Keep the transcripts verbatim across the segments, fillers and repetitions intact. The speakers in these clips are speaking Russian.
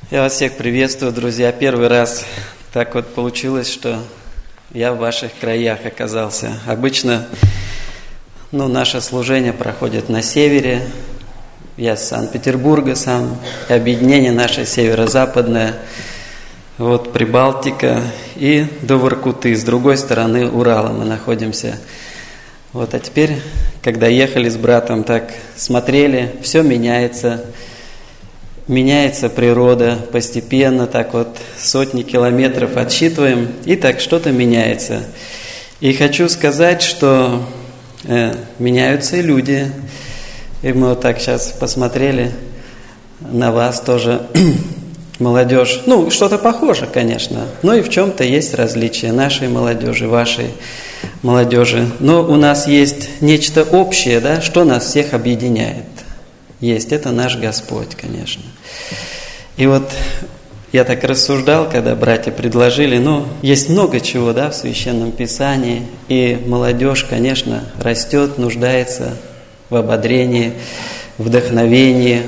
Я вас всех приветствую, друзья. Первый раз так вот получилось, что я в ваших краях оказался. Обычно ну, наше служение проходит на севере. Я с Санкт-Петербурга сам. Объединение наше северо-западное. Вот Прибалтика и до Воркуты. С другой стороны Урала мы находимся. Вот, а теперь, когда ехали с братом, так смотрели, все меняется. Меняется природа постепенно, так вот сотни километров отсчитываем, и так что-то меняется. И хочу сказать, что э, меняются и люди. И мы вот так сейчас посмотрели на вас тоже, молодежь. Ну, что-то похоже, конечно, но и в чем-то есть различия нашей молодежи, вашей молодежи. Но у нас есть нечто общее, да, что нас всех объединяет. Есть, это наш Господь, конечно. И вот я так рассуждал, когда братья предложили, ну, есть много чего, да, в Священном Писании, и молодежь, конечно, растет, нуждается в ободрении, вдохновении.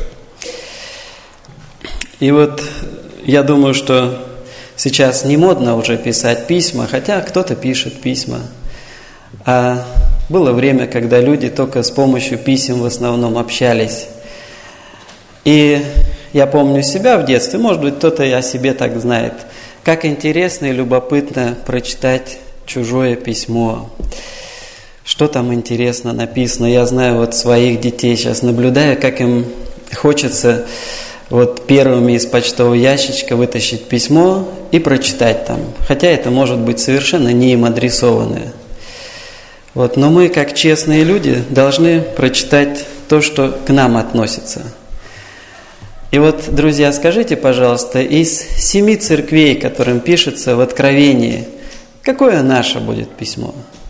И вот я думаю, что сейчас не модно уже писать письма, хотя кто-то пишет письма, а было время, когда люди только с помощью писем в основном общались. И я помню себя в детстве, может быть, кто-то и о себе так знает, как интересно и любопытно прочитать чужое письмо. Что там интересно написано. Я знаю вот своих детей сейчас, наблюдаю, как им хочется вот первыми из почтового ящичка вытащить письмо и прочитать там. Хотя это может быть совершенно не им адресованное. Вот, но мы, как честные люди, должны прочитать то, что к нам относится. И вот, друзья, скажите, пожалуйста, из семи церквей, которым пишется в Откровении, какое наше будет письмо?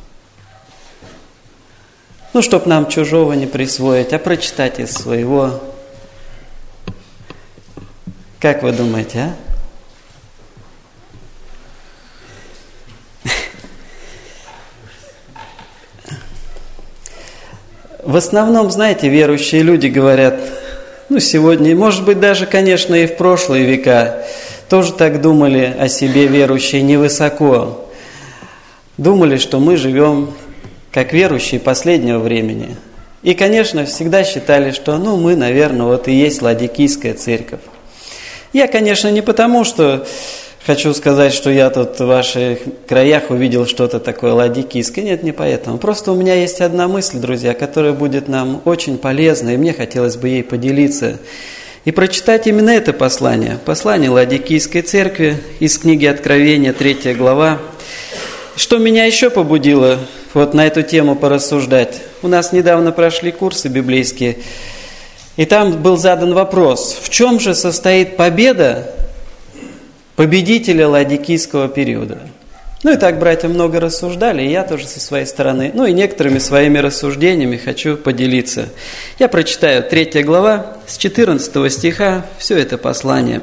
Ну, чтоб нам чужого не присвоить, а прочитать из своего. Как вы думаете, а? В основном, знаете, верующие люди говорят, ну, сегодня, может быть, даже, конечно, и в прошлые века, тоже так думали о себе верующие невысоко. Думали, что мы живем как верующие последнего времени. И, конечно, всегда считали, что, ну, мы, наверное, вот и есть Ладикийская церковь. Я, конечно, не потому, что хочу сказать, что я тут в ваших краях увидел что-то такое ладикийское. Нет, не поэтому. Просто у меня есть одна мысль, друзья, которая будет нам очень полезна, и мне хотелось бы ей поделиться. И прочитать именно это послание. Послание Ладикийской церкви из книги Откровения, третья глава. Что меня еще побудило вот на эту тему порассуждать? У нас недавно прошли курсы библейские, и там был задан вопрос, в чем же состоит победа победителя ладикийского периода. Ну и так братья много рассуждали, и я тоже со своей стороны, ну и некоторыми своими рассуждениями хочу поделиться. Я прочитаю третья глава, с четырнадцатого стиха, все это послание.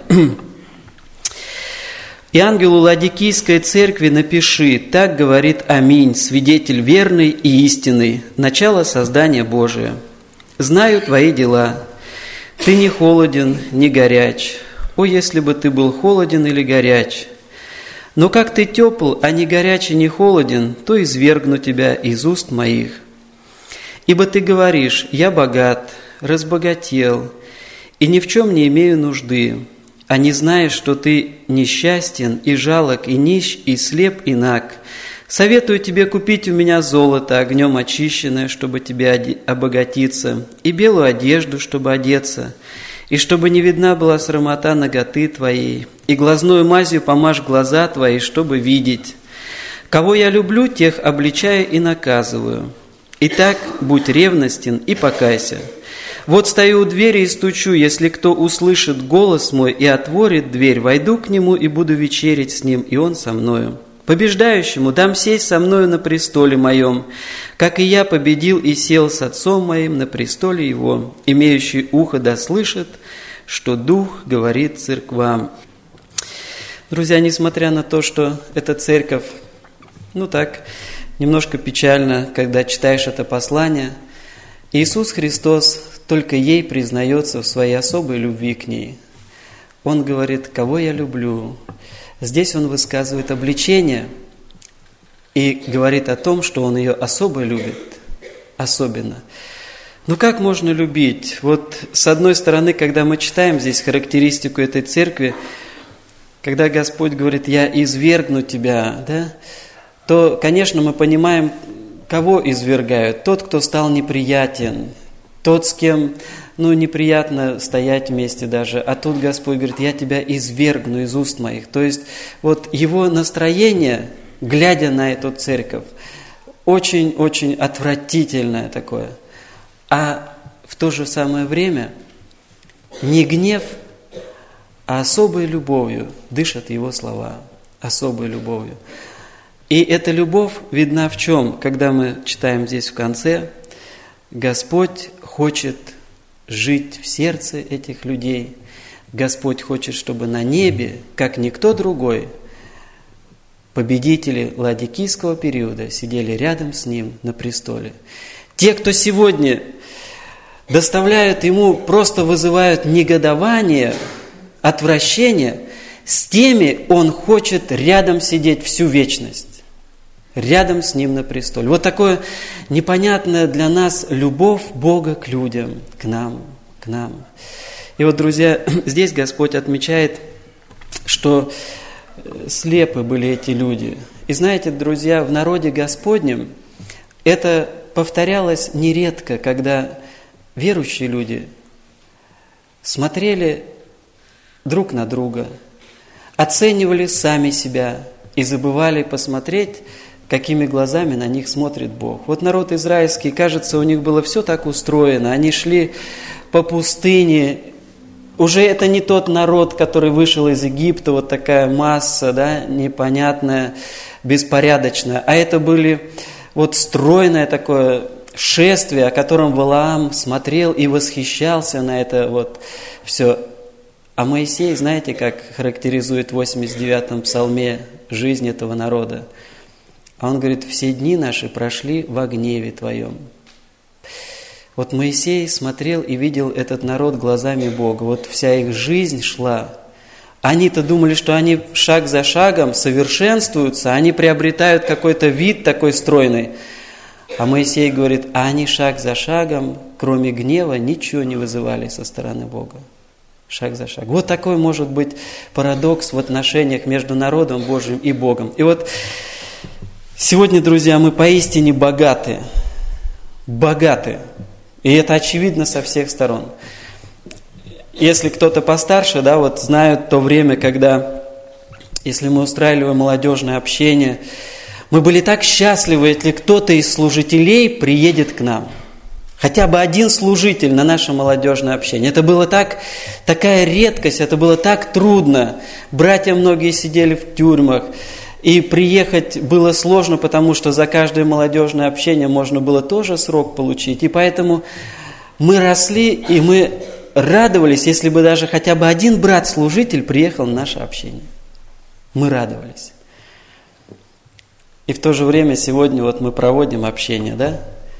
«И ангелу Ладикийской церкви напиши, так говорит Аминь, свидетель верный и истинный, начало создания Божия. Знаю твои дела, ты не холоден, не горяч. О, если бы ты был холоден или горяч! Но как ты тепл, а не горяч и не холоден, то извергну тебя из уст моих. Ибо ты говоришь, я богат, разбогател, и ни в чем не имею нужды, а не знаешь, что ты несчастен, и жалок, и нищ, и слеп, и наг. Советую тебе купить у меня золото, огнем очищенное, чтобы тебе обогатиться, и белую одежду, чтобы одеться, и чтобы не видна была срамота наготы твоей, и глазную мазью помажь глаза твои, чтобы видеть. Кого я люблю, тех обличаю и наказываю. Итак, будь ревностен и покайся. Вот стою у двери и стучу, если кто услышит голос мой и отворит дверь, войду к нему и буду вечерить с ним, и он со мною. Побеждающему дам сесть со мною на престоле моем, как и я победил и сел с отцом моим на престоле его. Имеющий ухо да слышит, что Дух говорит церквам». Друзья, несмотря на то, что эта церковь, ну так, немножко печально, когда читаешь это послание, Иисус Христос только ей признается в своей особой любви к ней. Он говорит, кого я люблю. Здесь он высказывает обличение и говорит о том, что он ее особо любит, особенно. Ну как можно любить? Вот с одной стороны, когда мы читаем здесь характеристику этой церкви, когда Господь говорит, я извергну тебя, да, то, конечно, мы понимаем, кого извергают. Тот, кто стал неприятен, тот, с кем, ну, неприятно стоять вместе даже. А тут Господь говорит, я тебя извергну из уст моих. То есть вот его настроение, глядя на эту церковь, очень-очень отвратительное такое. А в то же самое время не гнев, а особой любовью дышат его слова. Особой любовью. И эта любовь видна в чем? Когда мы читаем здесь в конце, Господь хочет жить в сердце этих людей. Господь хочет, чтобы на небе, как никто другой, победители ладикийского периода сидели рядом с Ним на престоле. Те, кто сегодня доставляют Ему, просто вызывают негодование, отвращение, с теми Он хочет рядом сидеть всю вечность. Рядом с Ним на престоле. Вот такое непонятная для нас любовь Бога к людям, к нам, к нам. И вот, друзья, здесь Господь отмечает, что слепы были эти люди. И знаете, друзья, в народе Господнем это повторялось нередко, когда верующие люди смотрели друг на друга, оценивали сами себя и забывали посмотреть, какими глазами на них смотрит Бог. Вот народ израильский, кажется, у них было все так устроено. Они шли по пустыне. Уже это не тот народ, который вышел из Египта, вот такая масса, да, непонятная, беспорядочная. А это были вот стройное такое шествие, о котором Валаам смотрел и восхищался на это вот все. А Моисей, знаете, как характеризует в восемьдесят девятом псалме жизнь этого народа? А он говорит, все дни наши прошли во гневе Твоем. Вот Моисей смотрел и видел этот народ глазами Бога. Вот вся их жизнь шла. Они-то думали, что они шаг за шагом совершенствуются, они приобретают какой-то вид такой стройный. А Моисей говорит, а они шаг за шагом, кроме гнева, ничего не вызывали со стороны Бога. Шаг за шагом. Вот такой может быть парадокс в отношениях между народом Божьим и Богом. И вот сегодня, друзья, мы поистине богаты. Богаты. И это очевидно со всех сторон. Если кто-то постарше, да, вот знают то время, когда, если мы устраивали молодежное общение, мы были так счастливы, если кто-то из служителей приедет к нам. Хотя бы один служитель на наше молодежное общение. Это было так, такая редкость, это было так трудно. Братья многие сидели в тюрьмах. И приехать было сложно, потому что за каждое молодежное общение можно было тоже срок получить. И поэтому мы росли, и мы радовались, если бы даже хотя бы один брат-служитель приехал на наше общение. Мы радовались. И в то же время сегодня вот мы проводим общение, да?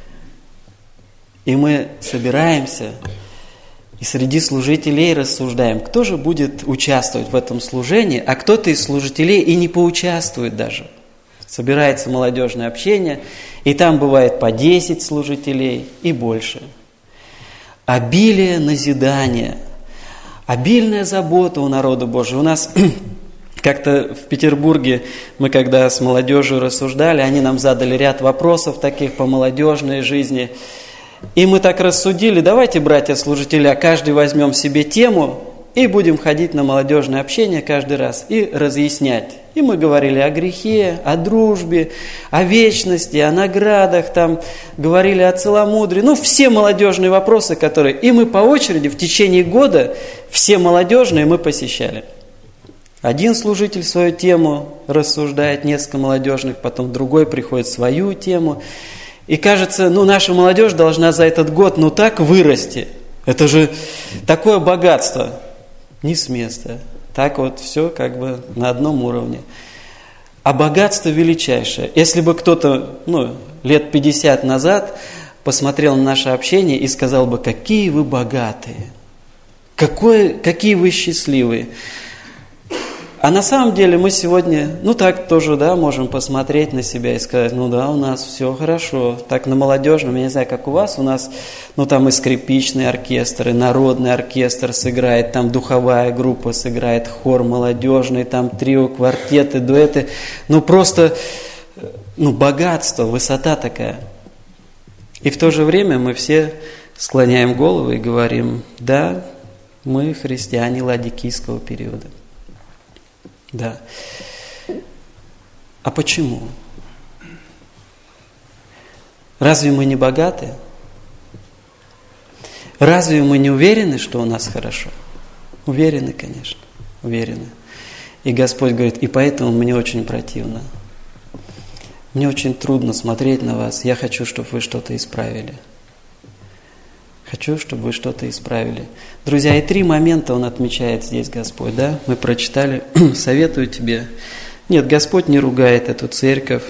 И мы собираемся, и среди служителей рассуждаем, кто же будет участвовать в этом служении, а кто-то из служителей и не поучаствует даже. Собирается молодежное общение, и там бывает по десять служителей и больше. Обилие назидания, обильная забота у народа Божьего. У нас как-то в Петербурге мы когда с молодежью рассуждали, они нам задали ряд вопросов таких по молодежной жизни. И мы так рассудили, давайте, братья-служители, каждый возьмем себе тему и будем ходить на молодежное общение каждый раз и разъяснять. И мы говорили о грехе, о дружбе, о вечности, о наградах, там, говорили о целомудрии. Ну, все молодежные вопросы, которые... И мы по очереди в течение года все молодежные мы посещали. Один служитель свою тему рассуждает, несколько молодежных, потом другой приходит свою тему. И кажется, ну, наша молодежь должна за этот год, ну, так вырасти. Это же такое богатство. Не с места. Так вот все как бы на одном уровне. А богатство величайшее. Если бы кто-то, ну, лет пятьдесят назад посмотрел на наше общение и сказал бы, какие вы богатые. Какое, какие вы счастливые. А на самом деле мы сегодня, ну так тоже, да, можем посмотреть на себя и сказать, ну да, у нас все хорошо. Так на молодежном, я не знаю, как у вас, у нас, ну там и скрипичный оркестр, и народный оркестр сыграет, там духовая группа сыграет, хор молодежный, там трио, квартеты, дуэты. Ну просто, ну богатство, высота такая. И в то же время мы все склоняем головы и говорим, да, мы христиане ладикийского периода. Да. А почему? Разве мы не богаты? Разве мы не уверены, что у нас хорошо? Уверены, конечно, уверены. И Господь говорит, и поэтому мне очень противно. Мне очень трудно смотреть на вас. Я хочу, чтобы вы что-то исправили. Хочу, чтобы вы что-то исправили. Друзья, и три момента Он отмечает здесь, Господь, да? Мы прочитали. Советую тебе. Нет, Господь не ругает эту церковь.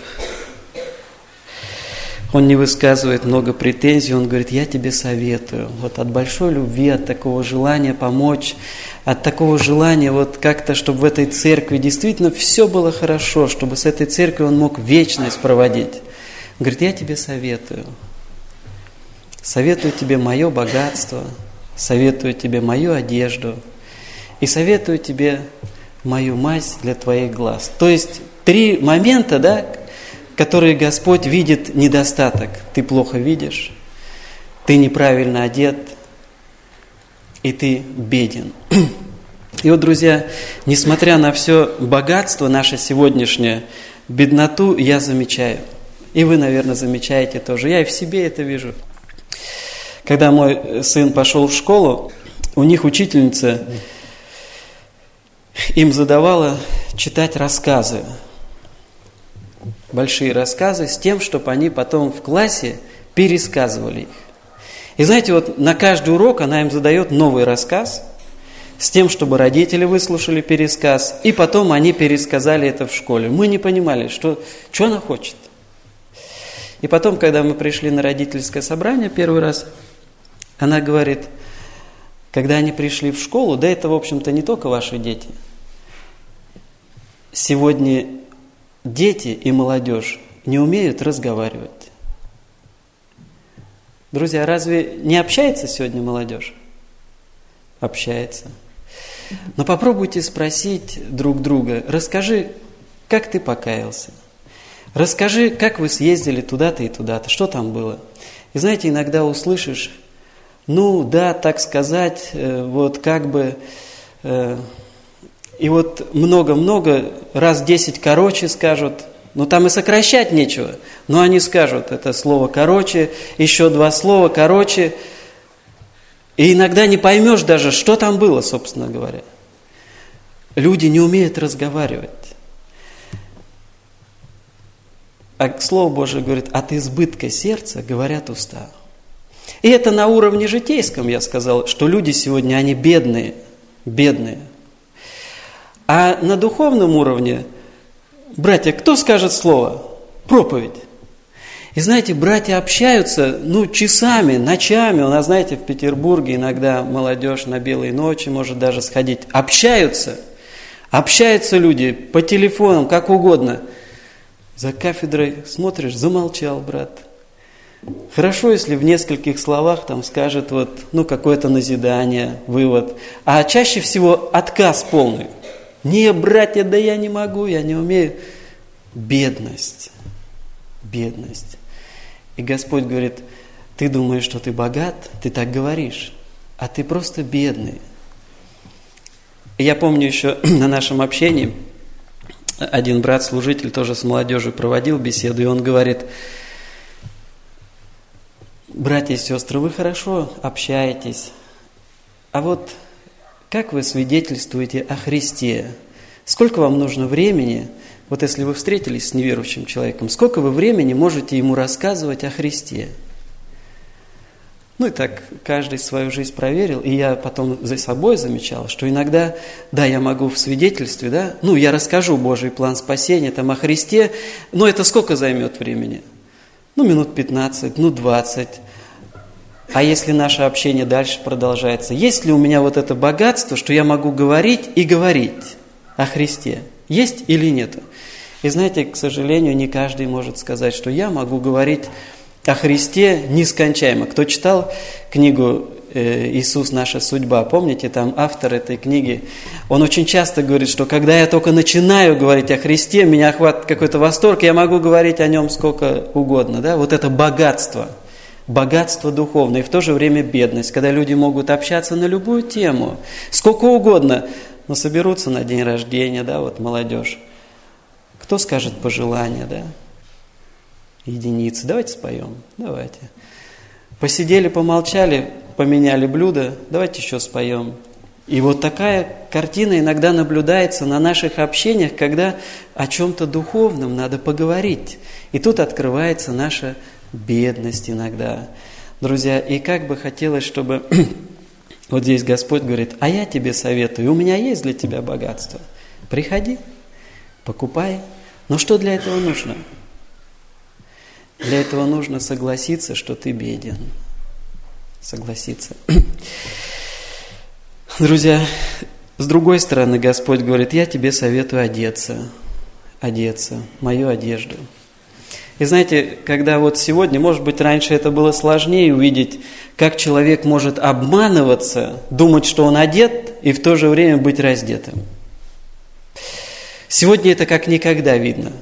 Он не высказывает много претензий. Он говорит, я тебе советую. Вот от большой любви, от такого желания помочь, от такого желания вот как-то, чтобы в этой церкви действительно все было хорошо, чтобы с этой церковью Он мог вечность проводить. Он говорит, я тебе советую. Советую тебе мое богатство, советую тебе мою одежду и советую тебе мою мазь для твоих глаз. То есть три момента, да, которые Господь видит недостаток. Ты плохо видишь, ты неправильно одет и ты беден. И вот, друзья, несмотря на все богатство наше сегодняшнее, бедноту я замечаю. И вы, наверное, замечаете тоже. Я и в себе это вижу. Когда мой сын пошел в школу, у них учительница им задавала читать рассказы, большие рассказы, с тем, чтобы они потом в классе пересказывали их. И знаете, вот на каждый урок она им задает новый рассказ, с тем, чтобы родители выслушали пересказ, и потом они пересказали это в школе. Мы не понимали, что, что она хочет. И потом, когда мы пришли на родительское собрание первый раз, она говорит, когда они пришли в школу, да это, в общем-то, не только ваши дети. Сегодня дети и молодежь не умеют разговаривать. Друзья, разве не общается сегодня молодежь? Общается. Но попробуйте спросить друг друга, расскажи, как ты покаялся? Расскажи, как вы съездили туда-то и туда-то, что там было? И знаете, иногда услышишь, ну да, так сказать, э, вот как бы, э, и вот много-много, раз десять короче скажут, ну там и сокращать нечего, но они скажут это слово короче, еще два слова короче, и иногда не поймешь даже, что там было, собственно говоря. Люди не умеют разговаривать. А Слово Божие говорит, от избытка сердца говорят уста. И это на уровне житейском, я сказал, что люди сегодня, они бедные, бедные. А на духовном уровне, братья, кто скажет слово? Проповедь. И знаете, братья общаются, ну, часами, ночами. У нас, знаете, в Петербурге иногда молодежь на белые ночи может даже сходить. Общаются. Общаются люди по телефонам, как угодно. За кафедрой смотришь, замолчал брат. Хорошо, если в нескольких словах там скажет вот, ну, какое-то назидание, вывод. А чаще всего отказ полный. Не, братья, да я не могу, я не умею. Бедность. Бедность. И Господь говорит, ты думаешь, что ты богат, ты так говоришь, а ты просто бедный. И я помню еще на нашем общении, один брат-служитель тоже с молодежью проводил беседу, и он говорит, братья и сестры, вы хорошо общаетесь, а вот как вы свидетельствуете о Христе? Сколько вам нужно времени, вот если вы встретились с неверующим человеком, сколько вы времени можете ему рассказывать о Христе? Ну и так каждый свою жизнь проверил, и я потом за собой замечал, что иногда, да, я могу в свидетельстве, да, ну я расскажу Божий план спасения, там о Христе, но это сколько займет времени? Ну минут пятнадцать, ну двадцать. А если наше общение дальше продолжается? Есть ли у меня вот это богатство, что я могу говорить и говорить о Христе? Есть или нет? И знаете, к сожалению, не каждый может сказать, что я могу говорить о Христе нескончаемо. Кто читал книгу «Иисус. Наша судьба», помните, там автор этой книги, он очень часто говорит, что когда я только начинаю говорить о Христе, меня охватывает какой-то восторг, я могу говорить о нем сколько угодно. Да? Вот это богатство, богатство духовное и в то же время бедность, когда люди могут общаться на любую тему, сколько угодно, но соберутся на день рождения, да, вот молодежь. Кто скажет пожелания, да? Единицы. Давайте споем, давайте. Посидели, помолчали, поменяли блюдо, давайте еще споем. И вот такая картина иногда наблюдается на наших общениях, когда о чем-то духовном надо поговорить. И тут открывается наша бедность иногда. Друзья, и как бы хотелось, чтобы вот здесь Господь говорит, а я тебе советую, у меня есть для тебя богатство. Приходи, покупай. Но что для этого нужно? Для этого нужно согласиться, что ты беден. Согласиться. Друзья, с другой стороны, Господь говорит, я тебе советую одеться, одеться, мою одежду. И знаете, когда вот сегодня, может быть, раньше это было сложнее увидеть, как человек может обманываться, думать, что он одет, и в то же время быть раздетым. Сегодня это как никогда видно.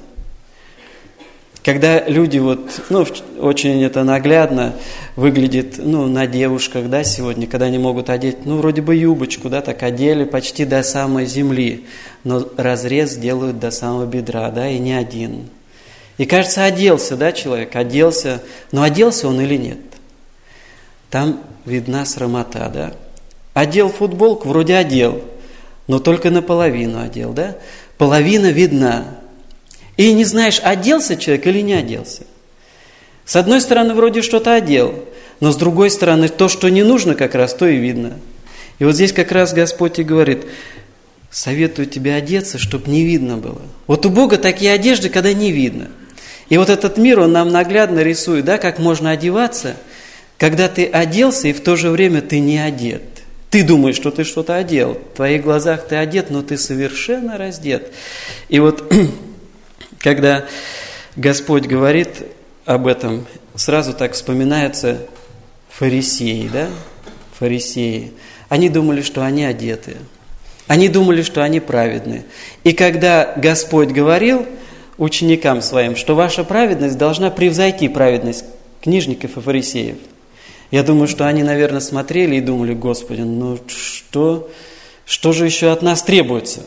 Когда люди вот, ну, очень это наглядно выглядит, ну, на девушках, да, сегодня, когда они могут одеть, ну, вроде бы юбочку, да, так одели почти до самой земли, но разрез делают до самого бедра, да, и не один. И кажется, оделся, да, человек, оделся, но оделся он или нет? Там видна срамота, да. Одел футболку, вроде одел, но только наполовину одел, да. Половина видна. И не знаешь, оделся человек или не оделся. С одной стороны, вроде что-то одел, но с другой стороны, то, что не нужно, как раз то и видно. И вот здесь как раз Господь и говорит, советую тебе одеться, чтобы не видно было. Вот у Бога такие одежды, когда не видно. И вот этот мир, он нам наглядно рисует, да, как можно одеваться, когда ты оделся, и в то же время ты не одет. Ты думаешь, что ты что-то одел. В твоих глазах ты одет, но ты совершенно раздет. И вот когда Господь говорит об этом, сразу так вспоминаются фарисеи, да? Фарисеи. Они думали, что они одеты. Они думали, что они праведны. И когда Господь говорил ученикам своим, что ваша праведность должна превзойти праведность книжников и фарисеев, я думаю, что они, наверное, смотрели и думали, Господи, ну что, что же еще от нас требуется?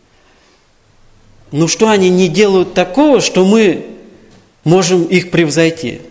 Ну что они не делают такого, что мы можем их превзойти?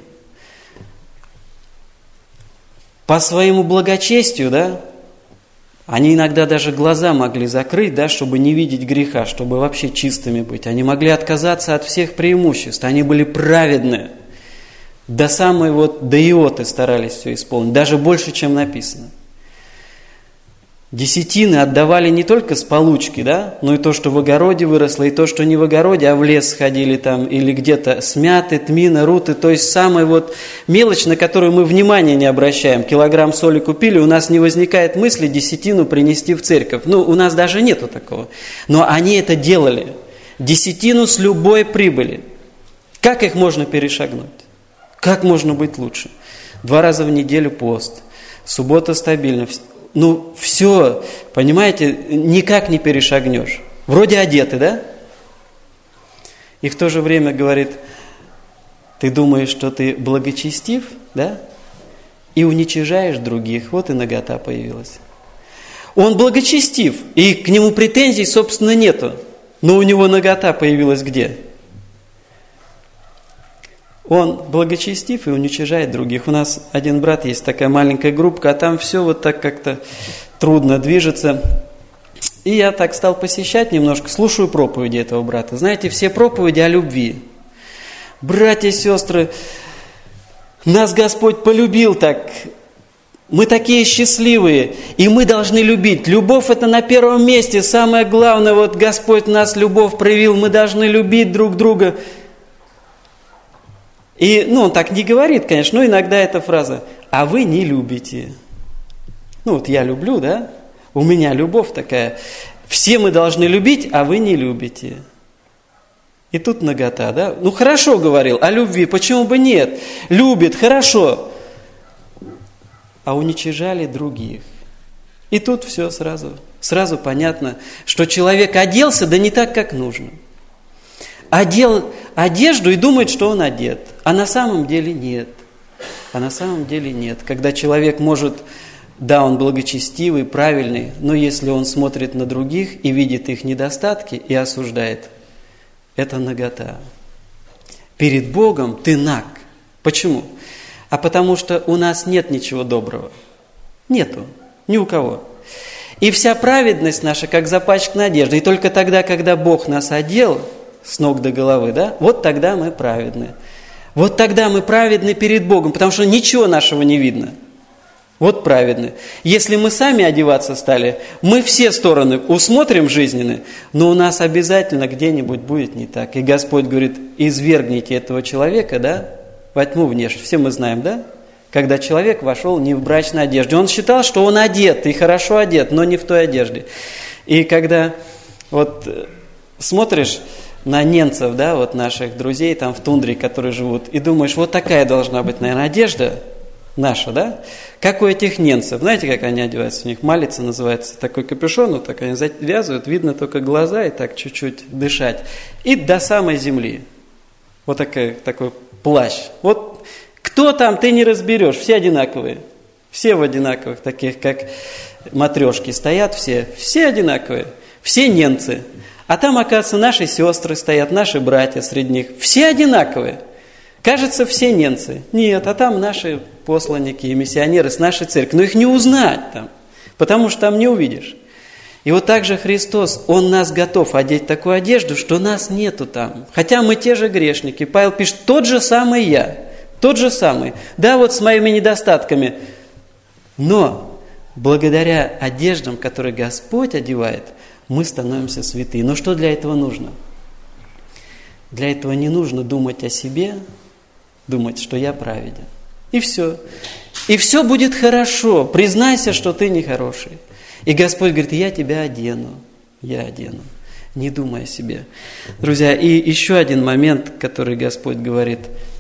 По своему благочестию, да, они иногда даже глаза могли закрыть, да, чтобы не видеть греха, чтобы вообще чистыми быть. Они могли отказаться от всех преимуществ, они были праведны. До самой вот, до иоты старались все исполнить, даже больше, чем написано. Десятины отдавали не только с получки, да, но и то, что в огороде выросло, и то, что не в огороде, а в лес сходили там, или где-то смяты, тмины, руты, то есть самая вот мелочь, на которую мы внимания не обращаем. Килограмм соли купили, у нас не возникает мысли десятину принести в церковь. Ну, у нас даже нету такого. Но они это делали. Десятину с любой прибыли. Как их можно перешагнуть? Как можно быть лучше? Два раза в неделю пост, суббота стабильно. Ну, все, понимаете, никак не перешагнешь. Вроде одеты, да? И в то же время говорит, ты думаешь, что ты благочестив, да? И уничижаешь других. Вот и нагота появилась. Он благочестив, и к нему претензий, собственно, нету. Но у него нагота появилась где? Он благочестив и уничижает других. У нас один брат, есть такая маленькая группка, а там все вот так как-то трудно движется. И я так стал посещать немножко, слушаю проповеди этого брата. Знаете, все проповеди о любви. Братья и сестры, нас Господь полюбил так. Мы такие счастливые, и мы должны любить. Любовь – это на первом месте. Самое главное, вот Господь в нас любовь проявил, мы должны любить друг друга. И, ну, он так не говорит, конечно, но иногда эта фраза. а вы не любите. Ну вот я люблю, да? У меня любовь такая. Все мы должны любить, а вы не любите. И тут нагота, да? Ну хорошо говорил о любви, почему бы нет? Любит, хорошо. А уничижали других. И тут все сразу, сразу понятно, что человек оделся, да не так, как нужно. Одел одежду и думает, что он одет. А на самом деле нет. А на самом деле нет. Когда человек может, да, он благочестивый, правильный, но если он смотрит на других и видит их недостатки и осуждает, это нагота. Перед Богом ты наг. Почему? А потому что у нас нет ничего доброго. Нету. Ни у кого. И вся праведность наша, как запачканная одежда. И только тогда, когда Бог нас одел с ног до головы, да, вот тогда мы праведны. Вот тогда мы праведны перед Богом, потому что ничего нашего не видно. Вот праведны. Если мы сами одеваться стали, мы все стороны усмотрим жизненные, но у нас обязательно где-нибудь будет не так. И Господь говорит, извергните этого человека, да, во тьму внешне. Все мы знаем, да? Когда человек вошел не в брачной одежде. Он считал, что он одет, и хорошо одет, но не в той одежде. И когда вот смотришь на немцев, да, вот наших друзей там в тундре, которые живут, и думаешь, вот такая должна быть, наверное, одежда наша, да? Как у этих немцев. Знаете, как они одеваются? У них малица называется, такой капюшон, вот так они завязывают, видно только глаза и так чуть-чуть дышать. И до самой земли. Вот такой, такой плащ. Вот кто там, ты не разберешь, все одинаковые. Все в одинаковых, таких как матрешки стоят все. Все одинаковые, все немцы. А там, оказывается, наши сестры стоят, наши братья среди них. Все одинаковые. Кажется, все немцы. Нет, а там наши посланники и миссионеры с нашей церкви. Но их не узнать там, потому что там не увидишь. И вот так же Христос, Он нас готов одеть в такую одежду, что нас нету там. Хотя мы те же грешники. Павел пишет, тот же самый я, тот же самый. Да, вот с моими недостатками. Но благодаря одеждам, которые Господь одевает, мы становимся святыми. Но что для этого нужно? Для этого не нужно думать о себе, думать, что я праведен. И все. И все будет хорошо. Признайся, что ты нехороший. И Господь говорит, я тебя одену. Я одену. Не думай о себе. Друзья, и еще один момент, который Господь говорит.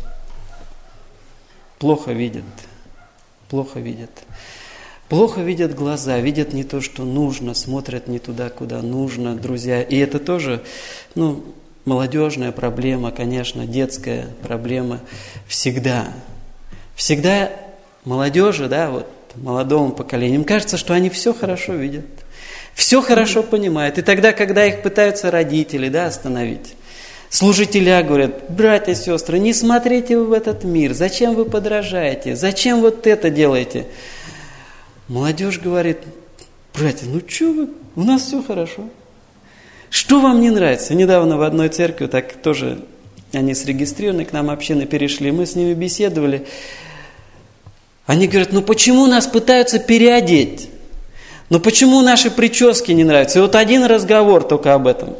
Плохо видят. Плохо видят. Плохо видят глаза, видят не то, что нужно, смотрят не туда, куда нужно, друзья. И это тоже, ну, молодежная проблема, конечно, детская проблема всегда. Всегда молодежи, да, вот молодому поколению, им кажется, что они все хорошо видят, все хорошо понимают. И тогда, когда их пытаются родители, да, остановить, служителя говорят, братья и сестры, не смотрите вы в этот мир, зачем вы подражаете, зачем вот это делаете? Молодежь говорит, братья, ну что вы, у нас все хорошо. Что вам не нравится? Недавно в одной церкви, так тоже они зарегистрированы, к нам общины перешли, мы с ними беседовали. Они говорят, ну почему нас пытаются переодеть? Ну почему наши прически не нравятся? И вот один разговор только об этом.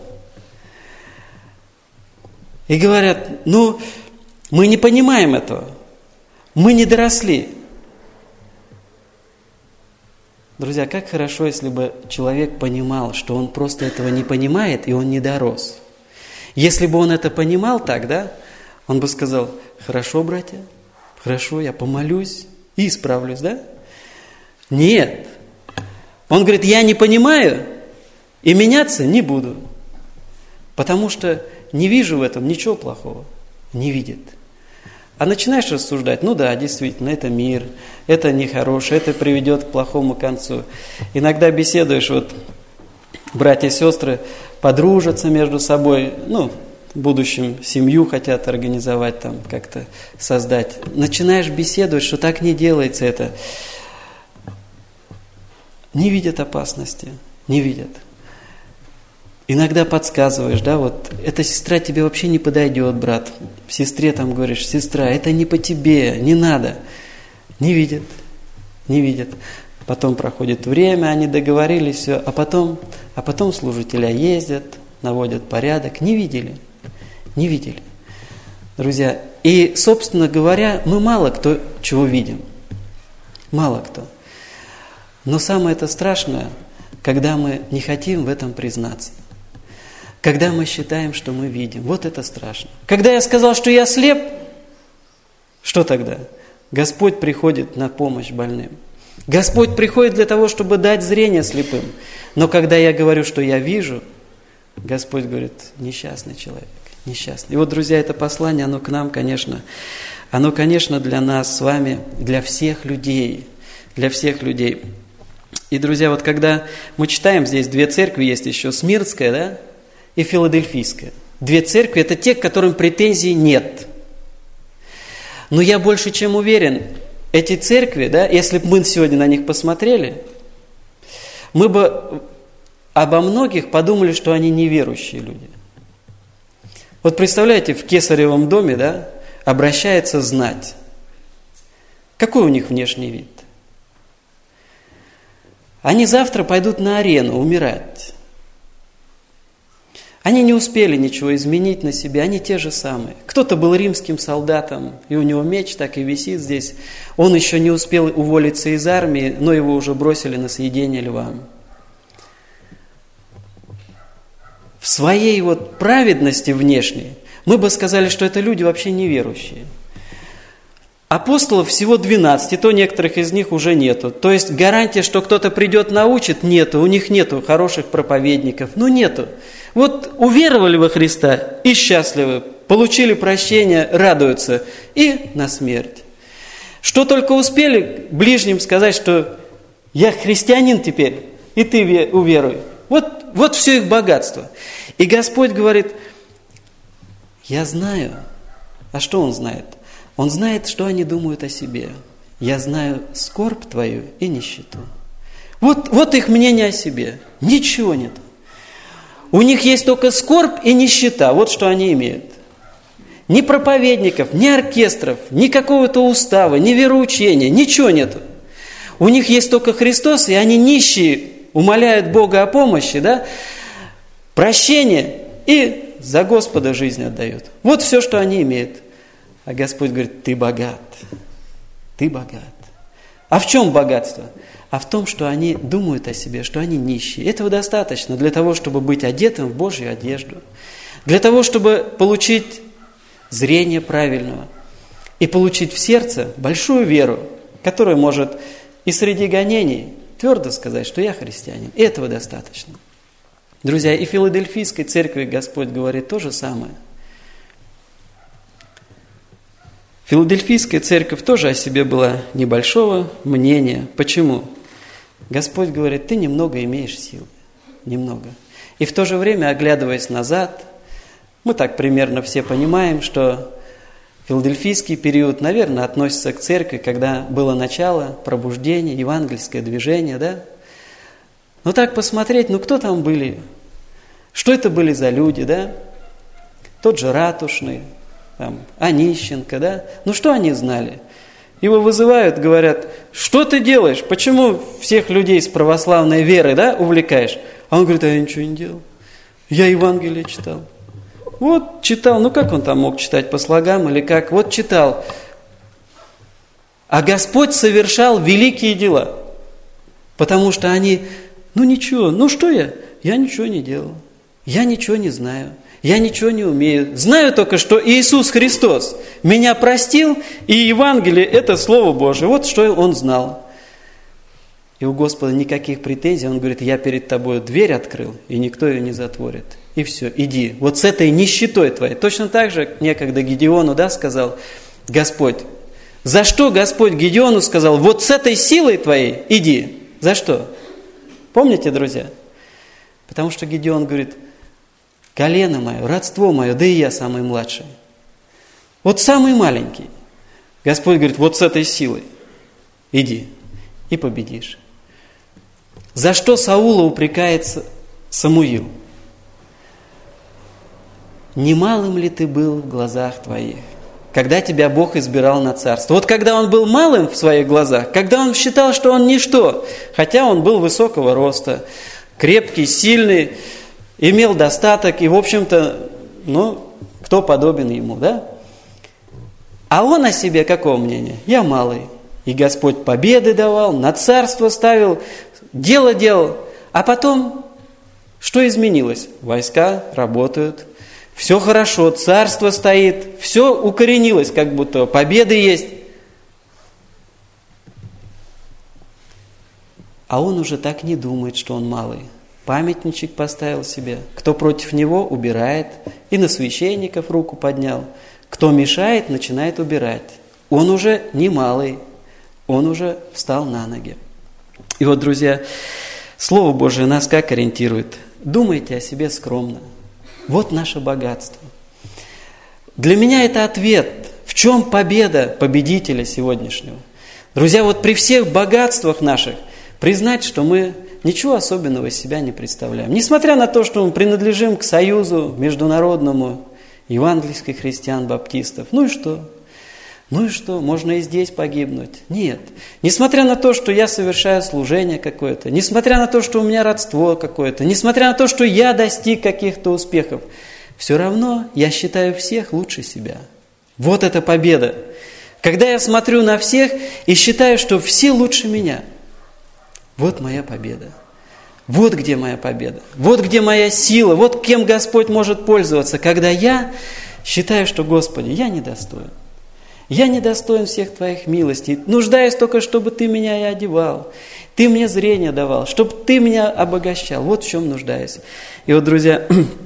И говорят, ну мы не понимаем этого, мы не доросли. Друзья, как хорошо, если бы человек понимал, что он просто этого не понимает, и он не дорос. Если бы он это понимал тогда, он бы сказал, хорошо, братья, хорошо, я помолюсь и исправлюсь, да? Нет. Он говорит, я не понимаю и меняться не буду, потому что не вижу в этом ничего плохого, не видит. А начинаешь рассуждать, ну да, действительно, это мир, это нехорошее, это приведет к плохому концу. Иногда беседуешь, вот братья и сестры подружатся между собой, ну, в будущем семью хотят организовать, там как-то создать. Начинаешь беседовать, что так не делается это. Не видят опасности, не видят. Иногда подсказываешь, да, вот, эта сестра тебе вообще не подойдет, брат. Сестре там говоришь, сестра, это не по тебе, не надо. Не видят, не видят. Потом проходит время, они договорились, все, а потом, а потом служителя ездят, наводят порядок. Не видели, не видели. Друзья, и, собственно говоря, мы мало кто чего видим. Мало кто. Но самое это страшное, когда мы не хотим в этом признаться. Когда мы считаем, что мы видим. Вот это страшно. Когда я сказал, что я слеп, что тогда? Господь приходит на помощь больным. Господь приходит для того, чтобы дать зрение слепым. Но когда я говорю, что я вижу, Господь говорит: несчастный человек, несчастный. И вот, друзья, это послание, оно к нам, конечно, оно, конечно, для нас с вами, для всех людей, для всех людей. И, друзья, вот когда мы читаем, здесь две церкви есть еще, Смирнская, да, и Филадельфийская. Две церкви – это те, к которым претензий нет. Но я больше чем уверен, эти церкви, да, если бы мы сегодня на них посмотрели, мы бы обо многих подумали, что они неверующие люди. Вот представляете, в Кесаревом доме, да, обращается знать. Какой у них внешний вид? Они завтра пойдут на арену умирать. Они не успели ничего изменить на себе, они те же самые. Кто-то был римским солдатом, и у него меч так и висит здесь. Он еще не успел уволиться из армии, но его уже бросили на съедение львам. В своей вот праведности внешней мы бы сказали, что это люди вообще неверующие. Апостолов всего двенадцать, и то некоторых из них уже нету. То есть гарантия, что кто-то придет, научит, нету. У них нету хороших проповедников. Ну, нету. Вот уверовали во Христа и счастливы, получили прощение, радуются и на смерть. Что только успели ближним сказать, что я христианин теперь, и ты уверуй. Вот, вот все их богатство. И Господь говорит: я знаю. А что Он знает? Он знает, что они думают о себе. Я знаю скорбь твою и нищету. Вот, вот их мнение о себе. Ничего нет. У них есть только скорбь и нищета. Вот что они имеют. Ни проповедников, ни оркестров, ни какого-то устава, ни вероучения. Ничего нету. У них есть только Христос, и они нищие, умоляют Бога о помощи, да? Прощение и за Господа жизнь отдают. Вот все, что они имеют. А Господь говорит: ты богат, ты богат. А в чем богатство? А в том, что они думают о себе, что они нищие. Этого достаточно для того, чтобы быть одетым в Божью одежду, для того, чтобы получить зрение правильного и получить в сердце большую веру, которая может и среди гонений твердо сказать, что я христианин. И этого достаточно. Друзья, и в Филадельфийской церкви Господь говорит то же самое. Филадельфийская церковь тоже о себе была небольшого мнения. Почему? Господь говорит: ты немного имеешь силы. Немного. И в то же время, оглядываясь назад, мы так примерно все понимаем, что филадельфийский период, наверное, относится к церкви, когда было начало пробуждения, евангельское движение, да? Но так посмотреть, ну кто там были? Что это были за люди, да? Тот же Ратушный, там, Онищенко, да? Ну что они знали? Его вызывают, говорят: что ты делаешь? Почему всех людей с православной верой, да, увлекаешь? А он говорит: а я ничего не делал. Я Евангелие читал. Вот читал, ну как он там мог читать по слогам или как? Вот читал. А Господь совершал великие дела. Потому что они, ну ничего, ну что я? Я ничего не делал. Я ничего не знаю. Я ничего не умею. Знаю только, что Иисус Христос меня простил, и Евангелие – это Слово Божие. Вот что он знал. И у Господа никаких претензий. Он говорит: я перед тобой дверь открыл, и никто ее не затворит. И все, иди. Вот с этой нищетой твоей. Точно так же некогда Гедеону, да, сказал Господь. За что Господь Гедеону сказал: вот с этой силой твоей иди. За что? Помните, друзья? Потому что Гедеон говорит: колено мое, родство мое, да и я самый младший. Вот самый маленький. Господь говорит: вот с этой силой иди и победишь. За что Саула упрекается Самуил? Немалым ли ты был в глазах твоих, когда тебя Бог избирал на царство? Вот когда он был малым в своих глазах, когда он считал, что он ничто, хотя он был высокого роста, крепкий, сильный, имел достаток, и, в общем-то, ну, кто подобен ему, да? А он о себе какого мнения? Я малый, И Господь победы давал, на царство ставил, дело делал. А потом, что изменилось? Войска работают, все хорошо, царство стоит, все укоренилось, как будто победы есть. А он уже так не думает, что он малый. Памятничек поставил себе. Кто против него, убирает. И на священников руку поднял. Кто мешает, начинает убирать. Он уже не малый. Он уже встал на ноги. И вот, друзья, Слово Божие нас как ориентирует? Думайте о себе скромно. Вот наше богатство. Для меня это ответ. В чем победа победителя сегодняшнего? Друзья, вот при всех богатствах наших признать, что мы ничего особенного из себя не представляем. Несмотря на то, что мы принадлежим к союзу международному евангельских христиан-баптистов. Ну и что? Ну и что? Можно и здесь погибнуть? Нет. Несмотря на то, что я совершаю служение какое-то, несмотря на то, что у меня родство какое-то, несмотря на то, что я достиг каких-то успехов, все равно я считаю всех лучше себя. Вот это победа. Когда я смотрю на всех и считаю, что все лучше меня. Вот моя победа. Вот где моя победа. Вот где моя сила. Вот кем Господь может пользоваться. Когда я считаю, что, Господи, я недостоин. Я недостоин всех Твоих милостей. Нуждаюсь только, чтобы Ты меня и одевал. Ты мне зрение давал, чтобы Ты меня обогащал. Вот в чем нуждаюсь. И вот, друзья,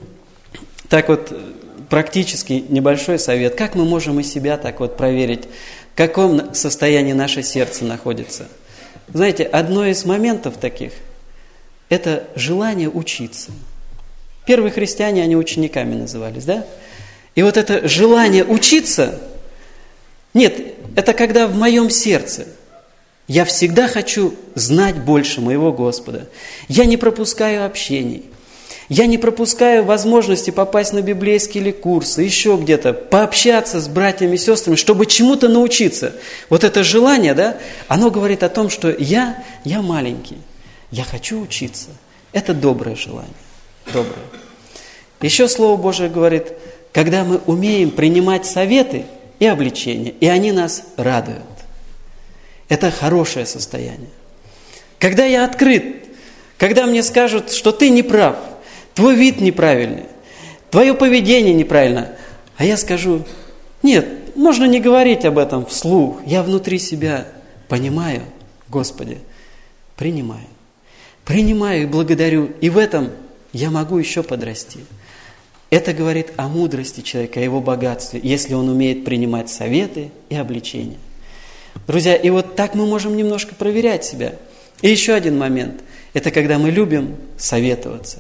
так вот практически небольшой совет. Как мы можем и себя так вот проверить, в каком состоянии наше сердце находится? Знаете, одно из моментов таких – это желание учиться. Первые христиане, они учениками назывались, да? И вот это желание учиться, нет, это когда в моем сердце я всегда хочу знать больше моего Господа. Я не пропускаю общений. Я не пропускаю возможности попасть на библейские или курсы, еще где-то, пообщаться с братьями и сестрами, чтобы чему-то научиться. Вот это желание, да, оно говорит о том, что я, я маленький, я хочу учиться. Это доброе желание, доброе. Еще Слово Божие говорит, когда мы умеем принимать советы и обличения, и они нас радуют. Это хорошее состояние. Когда я открыт, когда мне скажут, что ты не прав, твой вид неправильный, твое поведение неправильно. А я скажу, нет, можно не говорить об этом вслух. Я внутри себя понимаю, Господи, принимаю. Принимаю и благодарю. И в этом я могу еще подрасти. Это говорит о мудрости человека, о его богатстве, если он умеет принимать советы и обличения. Друзья, и вот так мы можем немножко проверять себя. И еще один момент. Это когда мы любим советоваться.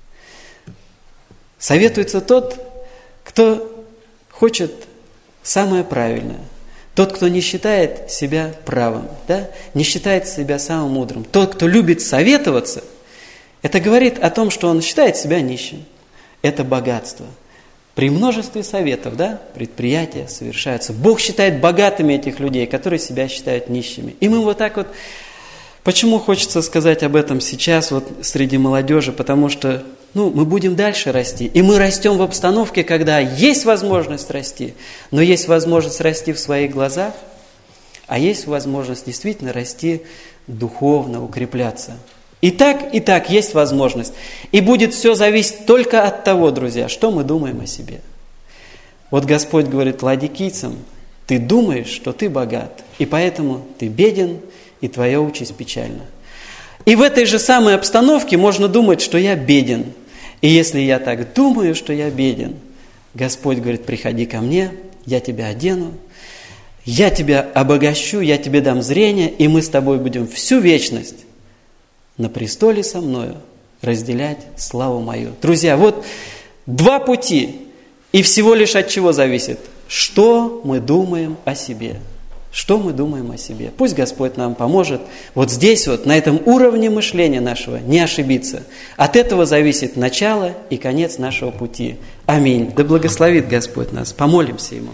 Советуется тот, кто хочет самое правильное. Тот, кто не считает себя правым, да? Не считает себя самым мудрым. Тот, кто любит советоваться, это говорит о том, что он считает себя нищим. Это богатство. При множестве советов, да, предприятия совершаются. Бог считает богатыми этих людей, которые себя считают нищими. И мы вот так вот... Почему хочется сказать об этом сейчас вот среди молодежи? Потому что ну, мы будем дальше расти. И мы растем в обстановке, когда есть возможность расти, но есть возможность расти в своих глазах, а есть возможность действительно расти духовно, укрепляться. И так, и так есть возможность. И будет все зависеть только от того, друзья, что мы думаем о себе. Вот Господь говорит ладикийцам, ты думаешь, что ты богат, и поэтому ты беден, и твоя участь печальна. И в этой же самой обстановке можно думать, что я беден. И если я так думаю, что я беден, Господь говорит, приходи ко мне, я тебя одену, я тебя обогащу, я тебе дам зрение, и мы с тобой будем всю вечность на престоле со мною разделять славу мою. Друзья, вот два пути, и всего лишь от чего зависит, что мы думаем о себе. Что мы думаем о себе? Пусть Господь нам поможет вот здесь вот, на этом уровне мышления нашего, не ошибиться. От этого зависит начало и конец нашего пути. Аминь. Да благословит Господь нас. Помолимся Ему.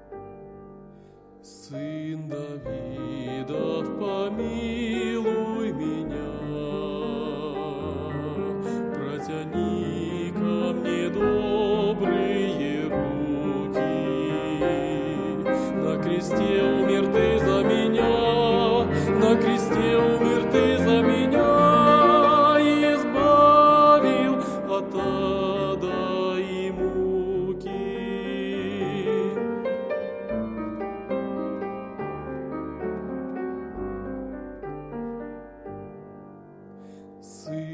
Сын Давидов, помилуй,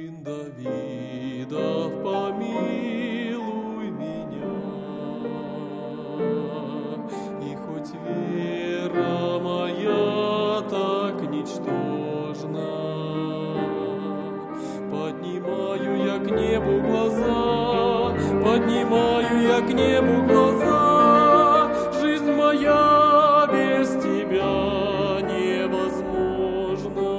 Сын Давидов, помилуй меня. И хоть вера моя так ничтожна, поднимаю я к небу глаза, поднимаю я к небу глаза. Жизнь моя без тебя невозможна.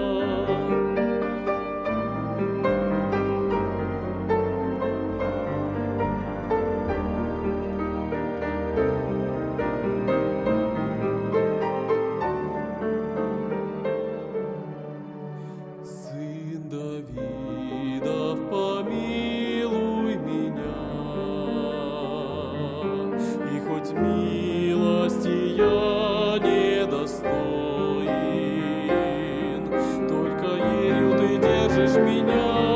Сын Давидов, помилуй меня. И хоть милости я недостоин, только ею ты держишь меня.